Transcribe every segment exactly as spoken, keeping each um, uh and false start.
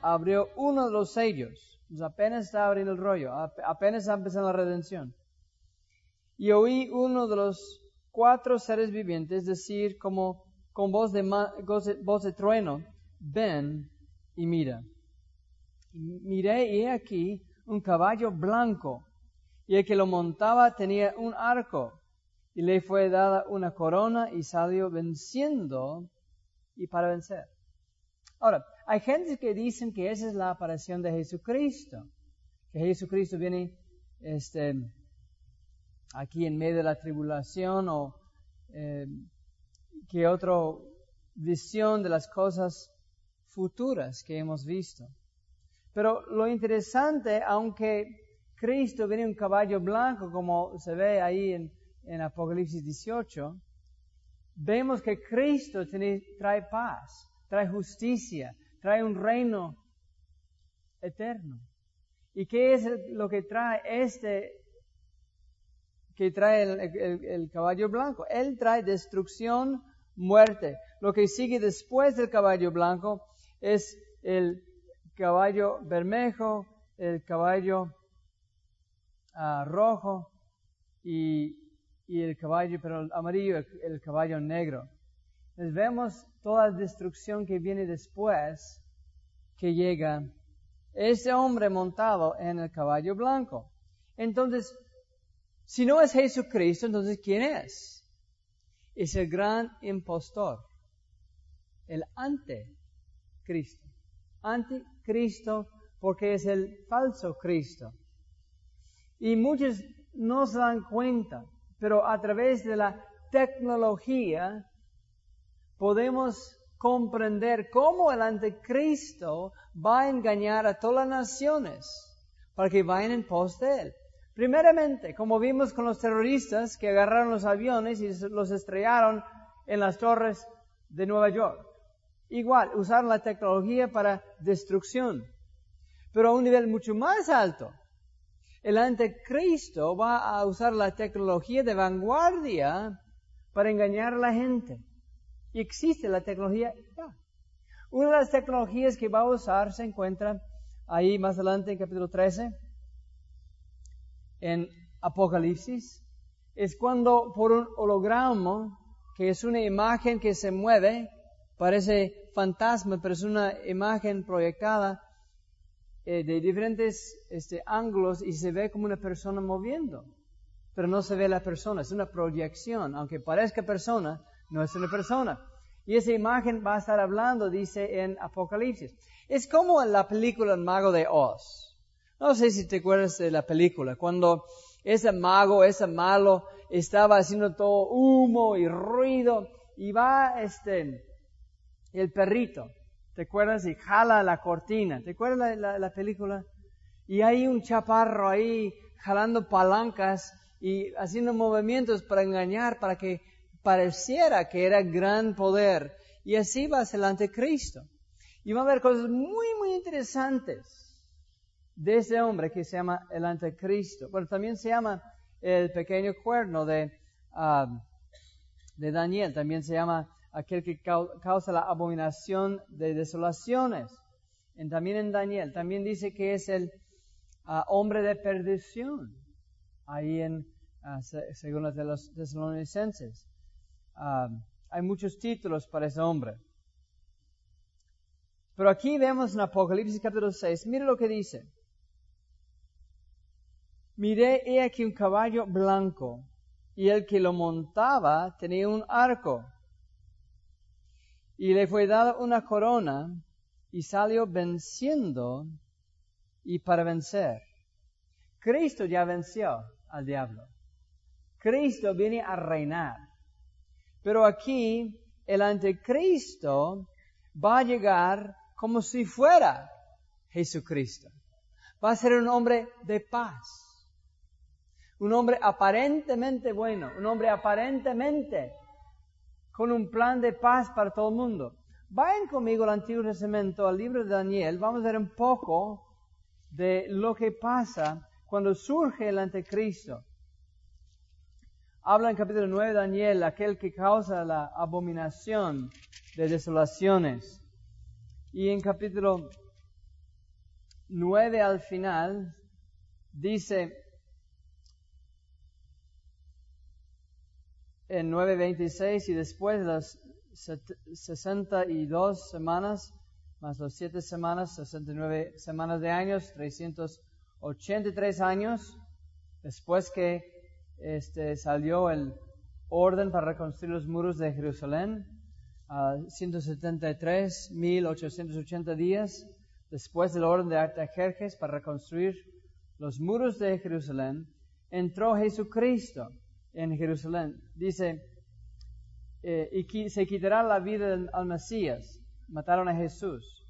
abrió uno de los sellos. Pues apenas está abriendo el rollo, apenas está empezando la redención. Y oí uno de los cuatro seres vivientes decir como con voz de, voz de trueno, ven y mira. Y miré y he aquí un caballo blanco, y el que lo montaba tenía un arco, y le fue dada una corona y salió venciendo y para vencer. Ahora, hay gente que dicen que esa es la aparición de Jesucristo, que Jesucristo viene este, aquí en medio de la tribulación o eh, que otra visión de las cosas futuras que hemos visto. Pero lo interesante, aunque Cristo viene en un caballo blanco, como se ve ahí en, en Apocalipsis dieciocho, vemos que Cristo tiene, trae paz, trae justicia, trae un reino eterno. ¿Y qué es lo que trae este, que trae el, el, el caballo blanco? Él trae destrucción, muerte. Lo que sigue después del caballo blanco es el caballo bermejo, el caballo uh, rojo y, y el caballo pero el amarillo, el, el caballo negro. Entonces vemos toda la destrucción que viene después que llega ese hombre montado en el caballo blanco. Entonces, si no es Jesucristo, entonces ¿quién es? Es el gran impostor, el anticristo. Anticristo porque es el falso Cristo. Y muchos no se dan cuenta, pero a través de la tecnología podemos comprender cómo el anticristo va a engañar a todas las naciones para que vayan en pos de él. Primeramente, como vimos con los terroristas que agarraron los aviones y los estrellaron en las torres de Nueva York. Igual, usar la tecnología para destrucción. Pero a un nivel mucho más alto, el anticristo va a usar la tecnología de vanguardia para engañar a la gente. Y existe la tecnología ya. Una de las tecnologías que va a usar se encuentra ahí más adelante en capítulo trece, en Apocalipsis. Es cuando por un holograma, que es una imagen que se mueve, parece fantasma, pero es una imagen proyectada eh, de diferentes este, ángulos y se ve como una persona moviendo. Pero no se ve la persona, es una proyección. Aunque parezca persona, no es una persona. Y esa imagen va a estar hablando, dice en Apocalipsis. Es como en la película El Mago de Oz. No sé si te acuerdas de la película, cuando ese mago, ese malo, estaba haciendo todo humo y ruido y va este... el perrito, ¿te acuerdas? Y jala la cortina. ¿Te acuerdas la, la, la película? Y hay un chaparro ahí jalando palancas y haciendo movimientos para engañar, para que pareciera que era gran poder. Y así va a ser el anticristo. Y va a haber cosas muy, muy interesantes de ese hombre que se llama el anticristo. Bueno, también se llama el pequeño cuerno de, uh, de Daniel. También se llama aquel que causa la abominación de desolaciones. Y también en Daniel, también dice que es el uh, hombre de perdición, ahí en, uh, se, según los de los tesalonicenses. Uh, hay muchos títulos para ese hombre. Pero aquí vemos en Apocalipsis capítulo seis, mire lo que dice. Miré he aquí un caballo blanco, y el que lo montaba tenía un arco. Y le fue dada una corona y salió venciendo y para vencer. Cristo ya venció al diablo. Cristo viene a reinar. Pero aquí el anticristo va a llegar como si fuera Jesucristo. Va a ser un hombre de paz. Un hombre aparentemente bueno. Un hombre aparentemente con un plan de paz para todo el mundo. Vayan conmigo al Antiguo Testamento, al libro de Daniel. Vamos a ver un poco de lo que pasa cuando surge el anticristo. Habla en capítulo nueve de Daniel, aquel que causa la abominación de desolaciones. Y en capítulo nueve al final, dice en nueve veintiséis, y después de las sesenta y dos semanas, más las siete semanas, sesenta y nueve semanas de años, trescientos ochenta y tres años, después que este, salió el orden para reconstruir los muros de Jerusalén, a ciento setenta y tres mil ochocientos ochenta días, después del orden de Artajerjes para reconstruir los muros de Jerusalén, entró Jesucristo en Jerusalén. Dice, eh, y se quitará la vida al Mesías. Mataron a Jesús.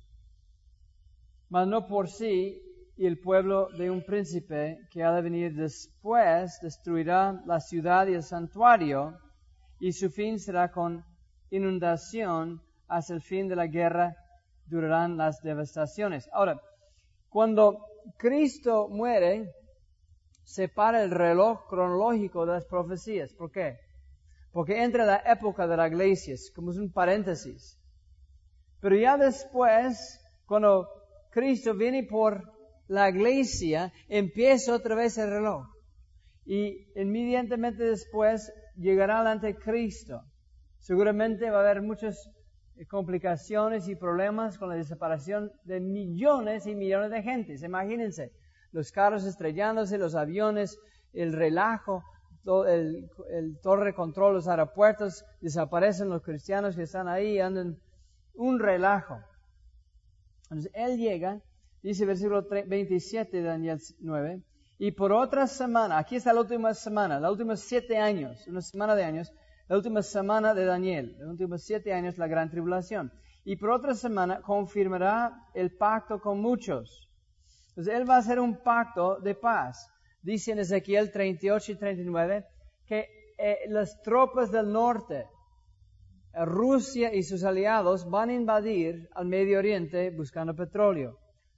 Mas no por sí, y el pueblo de un príncipe que ha de venir después destruirá la ciudad y el santuario, y su fin será con inundación. Hasta el fin de la guerra durarán las devastaciones. Ahora, cuando Cristo muere, se para el reloj cronológico de las profecías. ¿Por qué? Porque entra la época de la iglesia, como es un paréntesis. Pero ya después, cuando Cristo viene por la iglesia, empieza otra vez el reloj. Y inmediatamente después llegará el anticristo. Seguramente va a haber muchas complicaciones y problemas con la desaparición de millones y millones de gentes. Imagínense, los carros estrellándose, los aviones, el relajo, todo el, el torre de control, los aeropuertos, desaparecen los cristianos que están ahí, andan un relajo. Entonces, Él llega, dice versículo veintisiete de Daniel nueve, y por otra semana, aquí está la última semana, los últimos siete años, una semana de años, la última semana de Daniel, los últimos siete años, la gran tribulación. Y por otra semana confirmará el pacto con muchos. Entonces, Él va a hacer un pacto de paz. Dice en Ezequiel treinta y ocho y treinta y nueve que eh, las tropas del norte, Rusia y sus aliados, van a invadir al Medio Oriente buscando petróleo.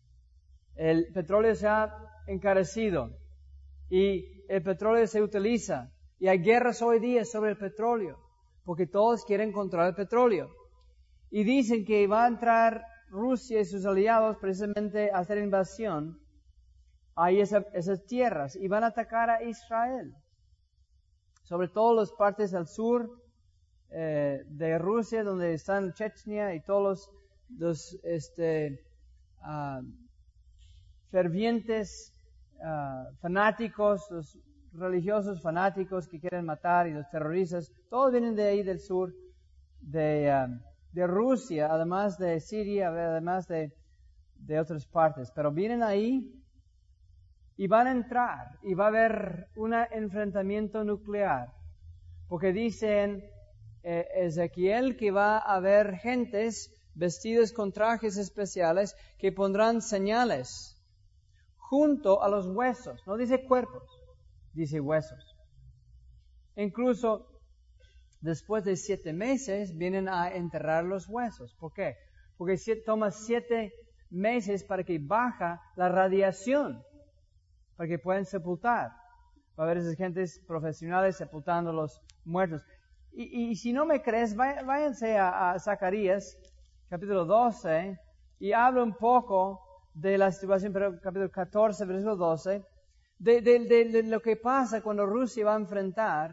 El petróleo se ha encarecido y el petróleo se utiliza. Y hay guerras hoy día sobre el petróleo, porque todos quieren controlar el petróleo. Y dicen que va a entrar Rusia y sus aliados precisamente a hacer invasión a esa, esas tierras y van a atacar a Israel. Sobre todo las partes del sur eh, de Rusia, donde están Chechnya y todos los, los este, uh, fervientes uh, fanáticos, los religiosos fanáticos que quieren matar y los terroristas, todos vienen de ahí del sur de, um, de Rusia, además de Siria, además de, de otras partes, pero vienen ahí y van a entrar y va a haber un enfrentamiento nuclear, porque dicen eh, Ezequiel que va a haber gentes vestidos con trajes especiales que pondrán señales junto a los huesos, no dice cuerpos, dice huesos. Incluso después de siete meses vienen a enterrar los huesos. ¿Por qué? Porque toma siete meses para que baja la radiación, para que puedan sepultar. Va a haber esas gentes profesionales sepultando los muertos. Y, y si no me crees, váyanse a, a Zacarías, capítulo doce, y habla un poco de la situación, pero capítulo catorce, versículo doce, De, de, de, de lo que pasa cuando Rusia va a enfrentar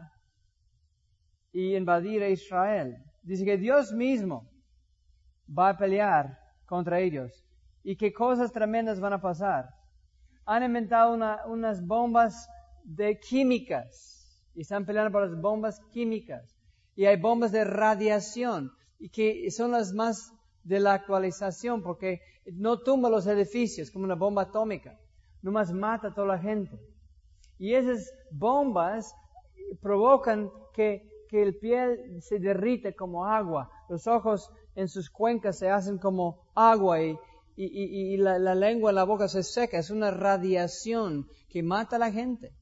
y invadir a Israel. Dice que Dios mismo va a pelear contra ellos y que cosas tremendas van a pasar. Han inventado una, unas bombas de químicas y están peleando por las bombas químicas. Y hay bombas de radiación y que son las más de la actualización porque no tumba los edificios como una bomba atómica. Nomás mata a toda la gente. Y esas bombas provocan que, que el piel se derrite como agua. Los ojos en sus cuencas se hacen como agua y, y, y, y la, la lengua en la boca se seca. Es una radiación que mata a la gente.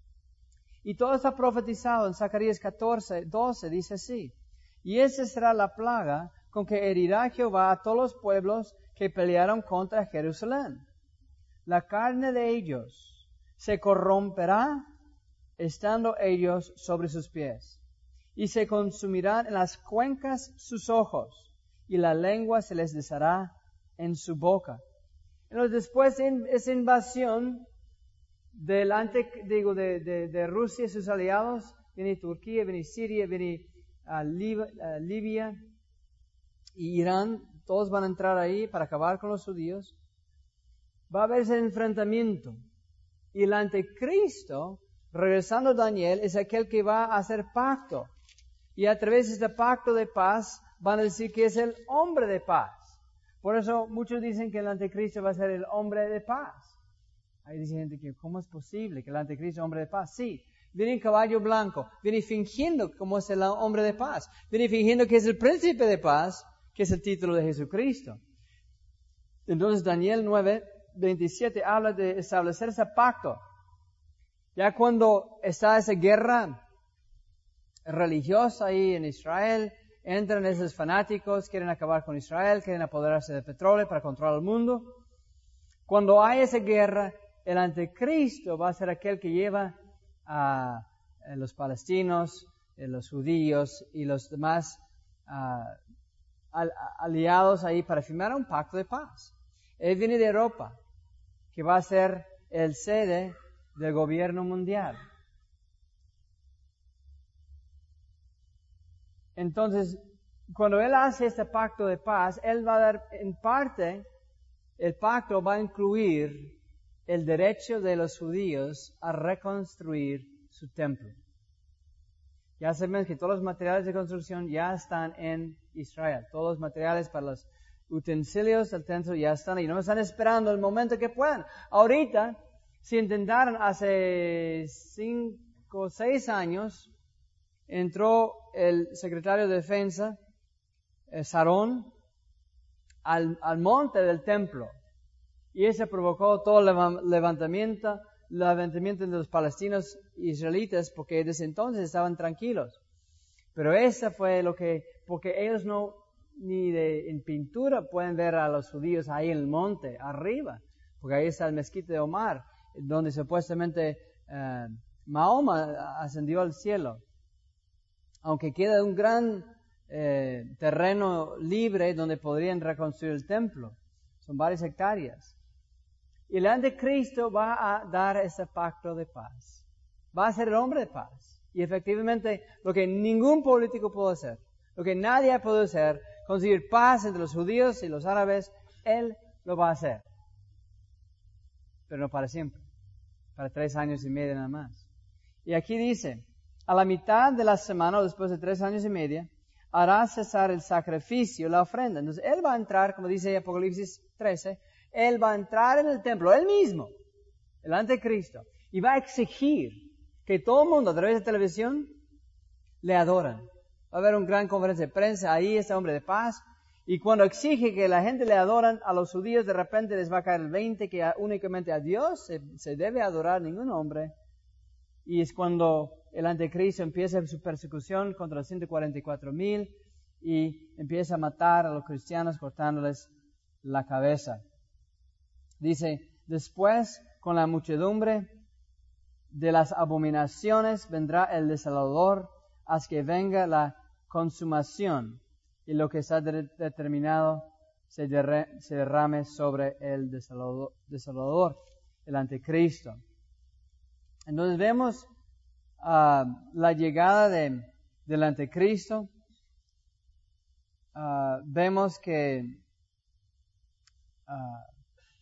Y todo está profetizado en Zacarías catorce, doce, dice así. Y esa será la plaga con que herirá Jehová a todos los pueblos que pelearon contra Jerusalén. La carne de ellos se corromperá estando ellos sobre sus pies, y se consumirán en las cuencas sus ojos, y la lengua se les deshará en su boca. Entonces, después de esa invasión del ante, digo, de, de, de Rusia y sus aliados, viene Turquía, viene Siria, viene uh, Lib, uh, Libia y Irán, todos van a entrar ahí para acabar con los judíos. Va a haber ese enfrentamiento. Y el anticristo, regresando a Daniel, es aquel que va a hacer pacto. Y a través de este pacto de paz, van a decir que es el hombre de paz. Por eso muchos dicen que el anticristo va a ser el hombre de paz. Ahí dice gente que, ¿cómo es posible que el anticristo es hombre de paz? Sí, viene en caballo blanco, viene fingiendo como es el hombre de paz, viene fingiendo que es el príncipe de paz, que es el título de Jesucristo. Entonces Daniel nueve veintisiete habla de establecer ese pacto. Ya cuando está esa guerra religiosa ahí en Israel, entran esos fanáticos, quieren acabar con Israel, quieren apoderarse del petróleo para controlar el mundo. Cuando hay esa guerra, el anticristo va a ser aquel que lleva a, a los palestinos, a los judíos y los demás a, al, aliados ahí para firmar un pacto de paz. Él viene de Europa, que va a ser el sede del gobierno mundial. Entonces, cuando Él hace este pacto de paz, Él va a dar, en parte, el pacto va a incluir el derecho de los judíos a reconstruir su templo. Ya sabemos que todos los materiales de construcción ya están en Israel. Todos los materiales para los utensilios del templo ya están ahí. No están esperando el momento que puedan. Ahorita, si intentaron hace cinco o seis años, entró el secretario de Defensa, eh, Sarón, al, al monte del templo. Y eso provocó todo el levantamiento, levantamiento de los palestinos israelitas, porque desde entonces estaban tranquilos. Pero eso fue lo que, porque ellos no, ni de, en pintura pueden ver a los judíos ahí en el monte, arriba, porque ahí está el mezquite de Omar, donde supuestamente eh, Mahoma ascendió al cielo. Aunque queda un gran eh, terreno libre donde podrían reconstruir el templo. Son varias hectáreas. Y el anticristo va a dar ese pacto de paz. Va a ser el hombre de paz. Y efectivamente, lo que ningún político puede hacer, lo que nadie puede hacer, conseguir paz entre los judíos y los árabes, él lo va a hacer. Pero no para siempre. Para tres años y medio nada más. Y aquí dice, a la mitad de la semana, o después de tres años y medio, hará cesar el sacrificio, la ofrenda. Entonces, Él va a entrar, como dice Apocalipsis trece, Él va a entrar en el templo, Él mismo, el anticristo, y va a exigir que todo el mundo, a través de televisión, le adoran. Va a haber una gran conferencia de prensa, ahí este hombre de paz, y cuando exige que la gente le adoran a los judíos, de repente les va a caer el veinte, que únicamente a Dios se, se debe adorar ningún hombre. Y es cuando el anticristo empieza su persecución contra los ciento cuarenta y cuatro mil y empieza a matar a los cristianos cortándoles la cabeza. Dice, después con la muchedumbre de las abominaciones vendrá el desolador hasta que venga la consumación y lo que está de- determinado se, derre- se derrame sobre el desolador, desolador, el anticristo. Entonces vemos uh, la llegada de, del anticristo. Uh, vemos que uh,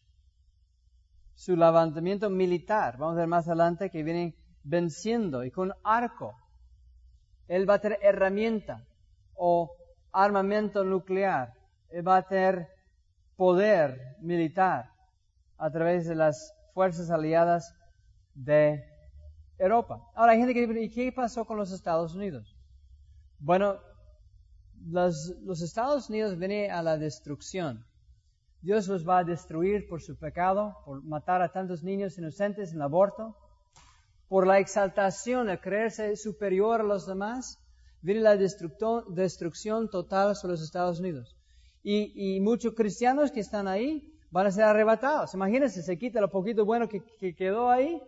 su levantamiento militar, vamos a ver más adelante, que viene venciendo y con arco. Él va a tener herramienta o armamento nuclear. Él va a tener poder militar a través de las fuerzas aliadas de Europa. Ahora hay gente que dice, ¿y qué pasó con los Estados Unidos? Bueno, los, los Estados Unidos vienen a la destrucción. Dios los va a destruir por su pecado, por matar a tantos niños inocentes en el aborto, por la exaltación de creerse superior a los demás. Viene la destrucción total sobre los Estados Unidos. Y, y muchos cristianos que están ahí van a ser arrebatados. Imagínense, se quita lo poquito bueno que, que quedó ahí.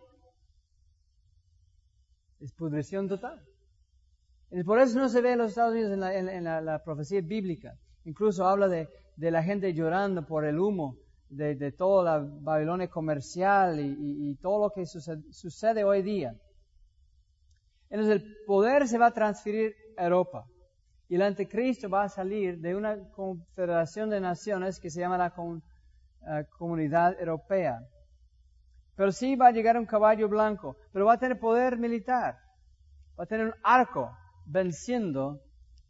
Es pudrición total. Y por eso no se ve en los Estados Unidos en la, en, en la, la profecía bíblica. Incluso habla de, de la gente llorando por el humo de, de toda la Babilonia comercial y, y, y todo lo que sucede, sucede hoy día. Entonces el poder se va a transferir a Europa. Y el anticristo va a salir de una confederación de naciones que se llama la con, uh, Comunidad Europea. Pero sí va a llegar un caballo blanco, pero va a tener poder militar. Va a tener un arco venciendo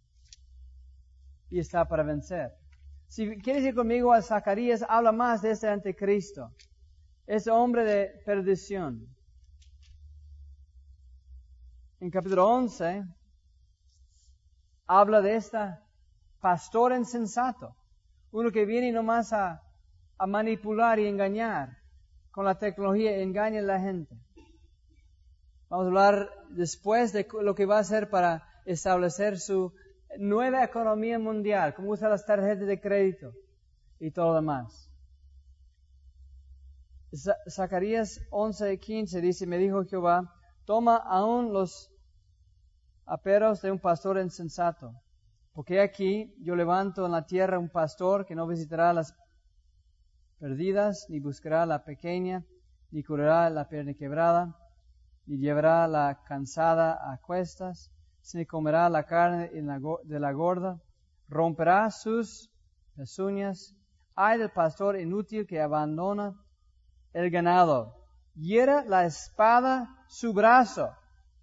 y está para vencer. Si quieres ir conmigo a Zacarías, habla más de este anticristo. Ese hombre de perdición. En capítulo once, habla de esta pastor insensato. Uno que viene nomás a, a manipular y engañar. Con la tecnología engaña a la gente. Vamos a hablar después de lo que va a hacer para establecer su nueva economía mundial, cómo usa las tarjetas de crédito y todo lo demás. Zacarías once quince dice, me dijo Jehová, toma aún los aperos de un pastor insensato, porque aquí yo levanto en la tierra un pastor que no visitará las perdidas, ni buscará la pequeña, ni curará la pierna quebrada, ni llevará la cansada a cuestas, ni comerá la carne de la gorda, romperá sus pezuñas. Ay del pastor inútil que abandona el ganado, hiera la espada su brazo,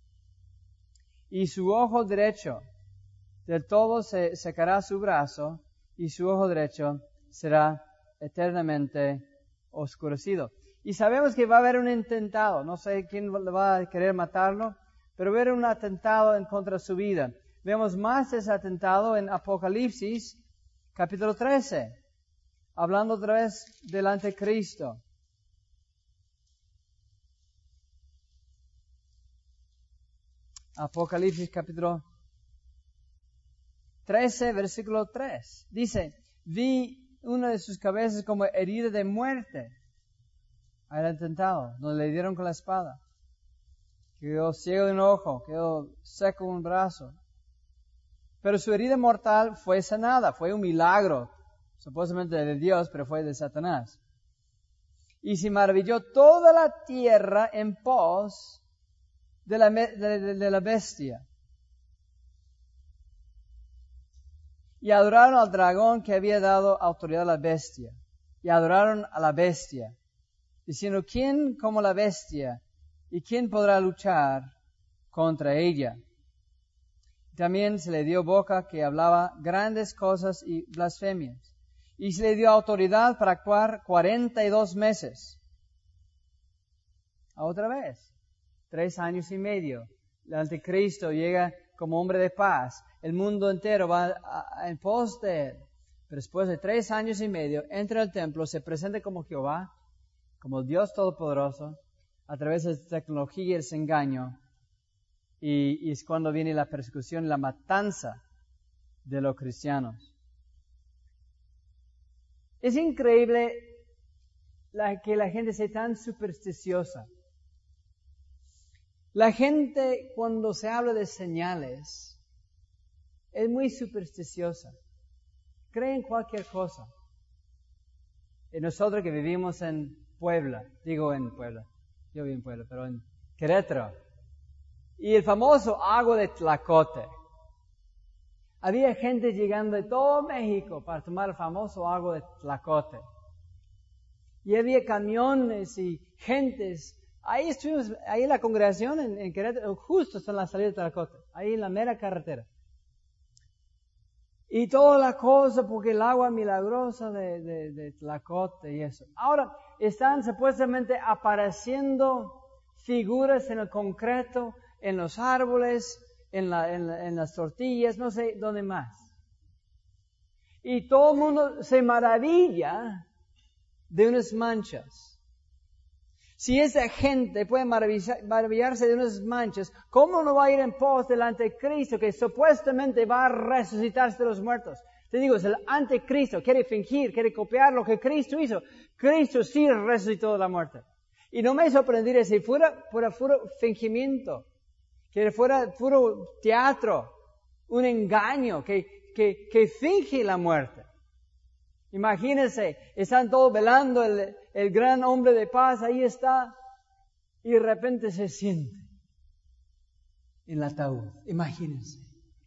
y su ojo derecho, del todo se secará su brazo, y su ojo derecho será eternamente oscurecido. Y sabemos que va a haber un intentado, no sé quién va a querer matarlo, pero va a haber un atentado en contra de su vida. Vemos más de ese atentado en Apocalipsis, capítulo trece, hablando otra vez del anticristo. Apocalipsis, capítulo trece, versículo tres. Dice, vi una de sus cabezas como herida de muerte al atentado, donde le dieron con la espada. Quedó ciego de un ojo, quedó seco un brazo. Pero su herida mortal fue sanada, fue un milagro, supuestamente de Dios, pero fue de Satanás. Y se maravilló toda la tierra en pos de la, de, de, de la bestia. Y adoraron al dragón que había dado autoridad a la bestia. Y adoraron a la bestia, diciendo, ¿quién como la bestia? ¿Y quién podrá luchar contra ella? También se le dio boca que hablaba grandes cosas y blasfemias. Y se le dio autoridad para actuar cuarenta y dos meses. Otra vez, tres años y medio. El anticristo llega como hombre de paz. El mundo entero va a, a, en pos de él. Pero después de tres años y medio, entra al templo, se presenta como Jehová, como Dios Todopoderoso, a través de la tecnología y el engaño. Y, y es cuando viene la persecución y la matanza de los cristianos. Es increíble la, que la gente sea tan supersticiosa. La gente, cuando se habla de señales, es muy supersticiosa. Creen cualquier cosa. Y nosotros que vivimos en Puebla, digo en Puebla, yo vivo en Puebla, pero en Querétaro, y el famoso agua de Tlacote. Había gente llegando de todo México para tomar el famoso agua de Tlacote. Y había camiones y gentes. Ahí estuvimos, ahí en la congregación en, en Querétaro, justo en la salida de Tlacote, ahí en la mera carretera. Y toda la cosa, porque el agua milagrosa de, de, de Tlacote y eso. Ahora, están supuestamente apareciendo figuras en el concreto, en los árboles, en, la, en, la, en las tortillas, no sé dónde más. Y todo el mundo se maravilla de unas manchas. Si esa gente puede maravillarse de unas manchas, ¿cómo no va a ir en pos del anticristo que supuestamente va a resucitarse de los muertos? Te digo, es el anticristo, quiere fingir, quiere copiar lo que Cristo hizo. Cristo sí resucitó de la muerte. Y no me sorprendería si fuera, fuera puro fingimiento, que fuera puro teatro, un engaño que, que, que finge la muerte. Imagínense, están todos velando, el, el gran hombre de paz, ahí está, y de repente se siente en el ataúd. Imagínense.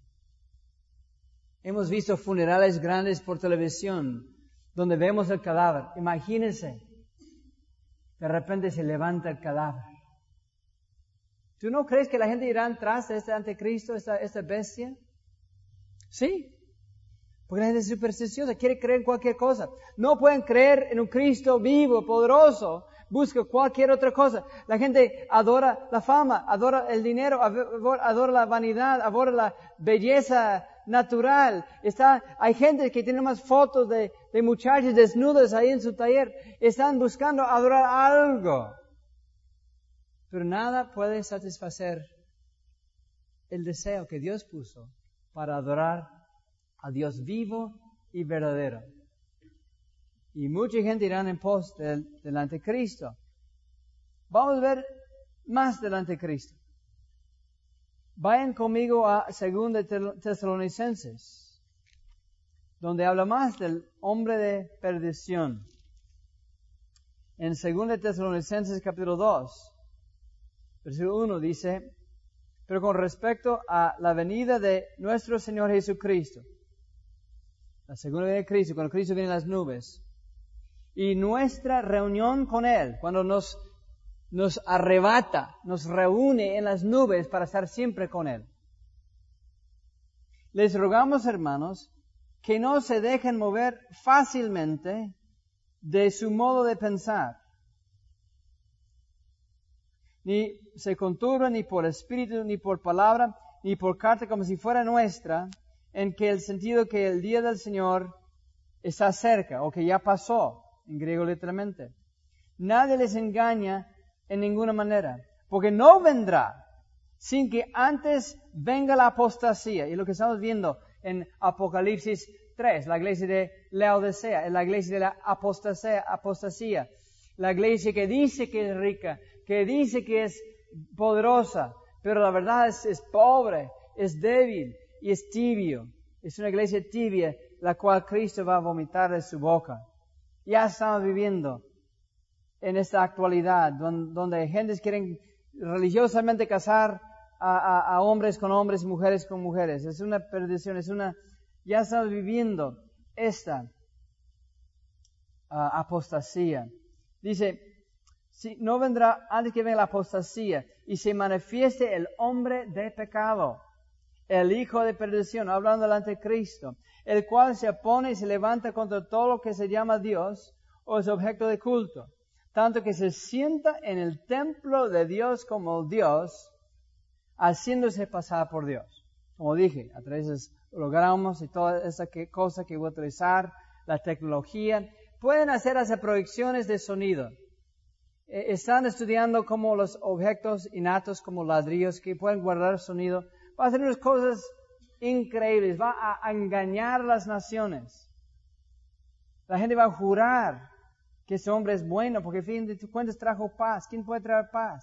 Hemos visto funerales grandes por televisión, donde vemos el cadáver. Imagínense, de repente se levanta el cadáver. ¿Tú no crees que la gente irá tras de este anticristo, esta, esta bestia? Sí. Porque la gente es supersticiosa, quiere creer en cualquier cosa. No pueden creer en un Cristo vivo, poderoso. Busca cualquier otra cosa. La gente adora la fama, adora el dinero, adora la vanidad, adora la belleza natural. Está, hay gente que tiene más fotos de, de muchachos desnudos ahí en su taller. Están buscando adorar algo. Pero nada puede satisfacer el deseo que Dios puso para adorar a Dios vivo y verdadero. Y mucha gente irá en pos del, del anticristo. Vamos a ver más del anticristo. Vayan conmigo a Segunda Tesalonicenses, donde habla más del hombre de perdición. En Segunda Tesalonicenses capítulo dos, versículo uno dice, pero con respecto a la venida de nuestro Señor Jesucristo, la segunda venida de Cristo, cuando Cristo viene en las nubes, y nuestra reunión con Él, cuando nos, nos arrebata, nos reúne en las nubes para estar siempre con Él. Les rogamos, hermanos, que no se dejen mover fácilmente de su modo de pensar, ni se conturban ni por espíritu, ni por palabra, ni por carta como si fuera nuestra, en que el sentido que el día del Señor está cerca, o que ya pasó, en griego literalmente. Nadie les engaña en ninguna manera, porque no vendrá sin que antes venga la apostasía. Y lo que estamos viendo en Apocalipsis tres, la iglesia de Laodicea, la iglesia de la apostasía, apostasía, la iglesia que dice que es rica, que dice que es poderosa, pero la verdad es, es pobre, es débil y es tibio. Es una iglesia tibia, la cual Cristo va a vomitar de su boca. Ya estamos viviendo en esta actualidad, donde, donde gentes quieren religiosamente casar a, a, a hombres con hombres y mujeres con mujeres. Es una perdición, es una... Ya estamos viviendo esta uh, apostasía. Dice, si no vendrá antes que venga la apostasía y se manifieste el hombre de pecado, el hijo de perdición, hablando del anticristo, el cual se opone y se levanta contra todo lo que se llama Dios o es objeto de culto, tanto que se sienta en el templo de Dios como Dios, haciéndose pasar por Dios. Como dije, a través de hologramas y toda esa cosa que voy a utilizar, la tecnología, pueden hacer esas proyecciones de sonido. Están estudiando como los objetos innatos, como ladrillos, que pueden guardar sonido. Va a hacer unas cosas increíbles. Va a engañar las naciones. La gente va a jurar que ese hombre es bueno, porque a fin de cuentas trajo paz. ¿Quién puede traer paz?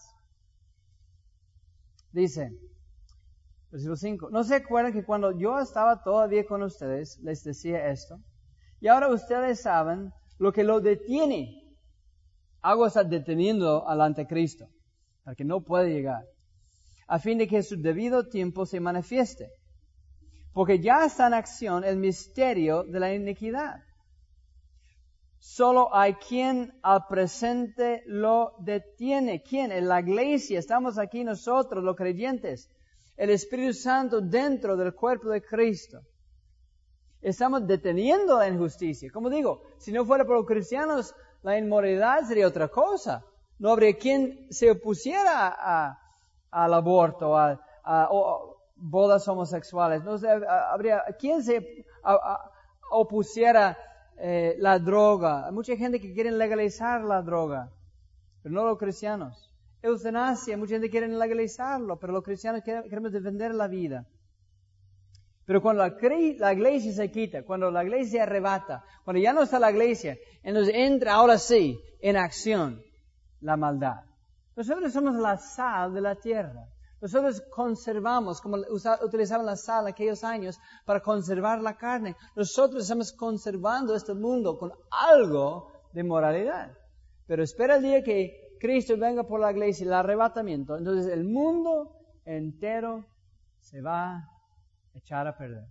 Dice, versículo cinco. ¿No se acuerdan que cuando yo estaba todavía con ustedes, les decía esto? Y ahora ustedes saben lo que lo detiene. Algo está deteniendo al anticristo, para que no pueda llegar, a fin de que su debido tiempo se manifieste. Porque ya está en acción el misterio de la iniquidad. Solo hay quien al presente lo detiene. ¿Quién? En la iglesia. Estamos aquí nosotros, los creyentes. El Espíritu Santo dentro del cuerpo de Cristo. Estamos deteniendo la injusticia. Como digo, si no fuera por los cristianos, la inmoralidad sería otra cosa. No habría quien se opusiera a, al aborto, a, a, a bodas homosexuales. No habría quien se a, a, opusiera eh, la droga. Hay mucha gente que quiere legalizar la droga, pero no los cristianos. Eutanasia, mucha gente quiere legalizarlo, pero los cristianos queremos defender la vida. Pero cuando la, la iglesia se quita, cuando la iglesia se arrebata, cuando ya no está la iglesia, entonces entra ahora sí en acción la maldad. Nosotros somos la sal de la tierra. Nosotros conservamos, como usa, utilizaban la sal en aquellos años para conservar la carne. Nosotros estamos conservando este mundo con algo de moralidad. Pero espera el día que Cristo venga por la iglesia y el arrebatamiento. Entonces el mundo entero se va a echar a perder.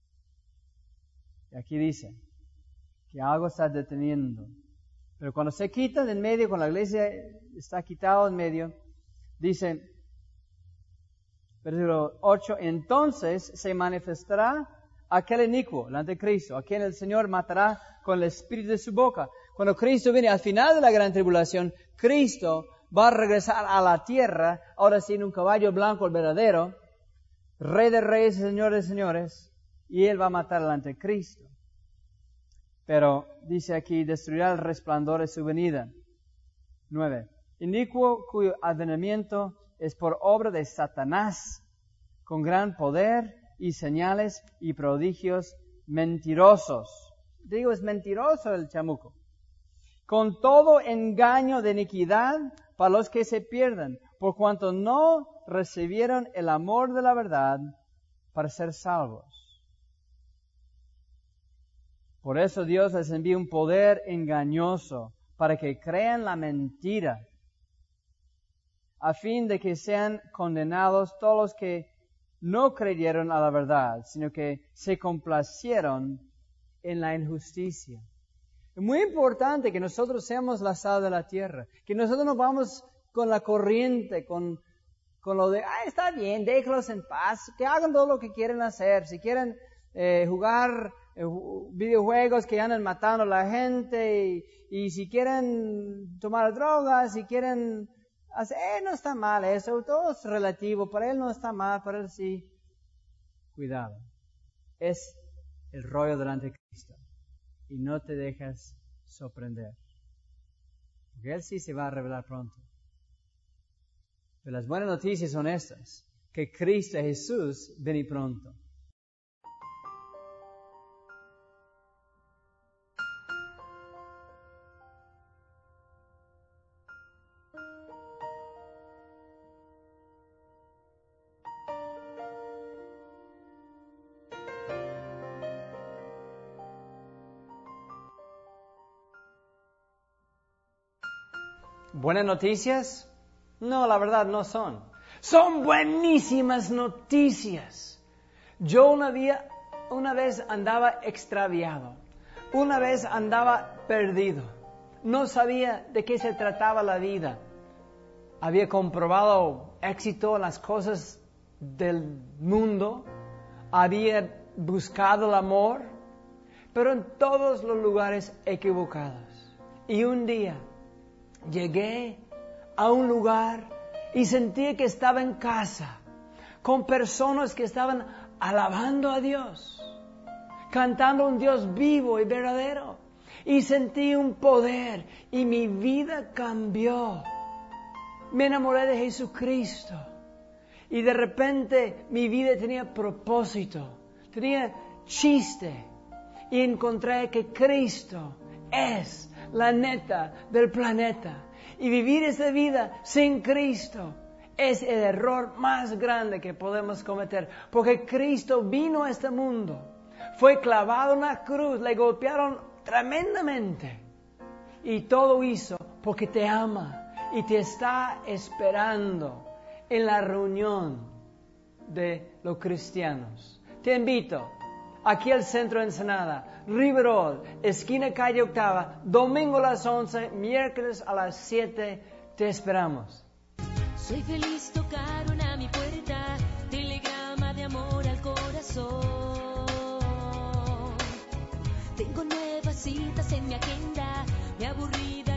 Y aquí dice que algo está deteniendo. Pero cuando se quita de en medio, cuando la iglesia está quitada en medio, dice, versículo ocho, entonces se manifestará aquel inicuo, el anticristo, a quien el Señor matará con el espíritu de su boca. Cuando Cristo viene al final de la gran tribulación, Cristo va a regresar a la tierra, ahora sí en un caballo blanco, el verdadero, Rey de reyes y Señor de señores, y Él va a matar al anticristo. Pero dice aquí, destruirá el resplandor de su venida. Nueve. Inicuo cuyo advenimiento es por obra de Satanás, con gran poder y señales y prodigios mentirosos. Digo, es mentiroso el chamuco. Con todo engaño de iniquidad para los que se pierden, por cuanto no recibieron el amor de la verdad para ser salvos. Por eso Dios les envía un poder engañoso para que crean la mentira, a fin de que sean condenados todos los que no creyeron a la verdad, sino que se complacieron en la injusticia. Es muy importante que nosotros seamos la sal de la tierra, que nosotros no vamos con la corriente, con, con lo de, ah, está bien, déjalos en paz, que hagan todo lo que quieren hacer, si quieren eh, jugar eh, videojuegos que andan matando a la gente, y, y si quieren tomar drogas, si quieren hacer, eh, no está mal eso, todo es relativo, para él no está mal, para él sí. Cuidado, es el rollo del anticristo. Y no te dejas sorprender. Porque Él sí se va a revelar pronto. Pero las buenas noticias son estas. Que Cristo Jesús viene pronto. ¿Buenas noticias? No, la verdad no son. Son buenísimas noticias. Yo una, día, una vez andaba extraviado. Una vez andaba perdido. No sabía de qué se trataba la vida. Había comprobado éxito en las cosas del mundo. Había buscado el amor. Pero en todos los lugares equivocados. Y un día llegué a un lugar y sentí que estaba en casa, con personas que estaban alabando a Dios, cantando a un Dios vivo y verdadero. Y sentí un poder y mi vida cambió. Me enamoré de Jesucristo. Y de repente mi vida tenía propósito, tenía chiste. Y encontré que Cristo es la neta del planeta. Y vivir esta vida sin Cristo es el error más grande que podemos cometer. Porque Cristo vino a este mundo, fue clavado en la cruz, le golpearon tremendamente. Y todo hizo porque te ama y te está esperando en la reunión de los cristianos. Te invito aquí al centro de Ensenada, Riverol, esquina calle Octava, domingo a las once, miércoles a las siete, te esperamos. Soy feliz, tocaron a mi puerta, telegrama de amor al corazón. Tengo nuevas citas en mi agenda, me aburrí de